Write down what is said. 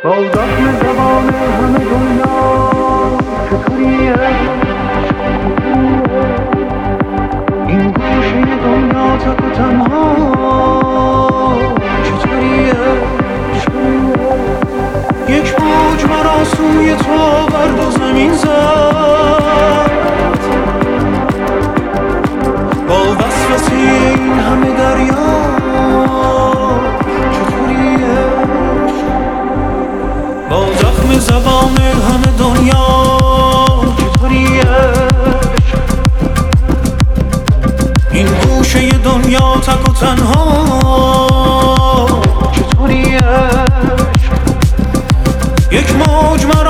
با زخم زبان همه دنیا چطوریه این گوشه دنیا تک و تنها چطوریه یک موج مرا سوی تو برد و زمین زد با وسوسه این همه دریا چطوریه با زخم زبان همه دنیا چطوریه این گوشه دنیا تک و تنها چطوریه یک موج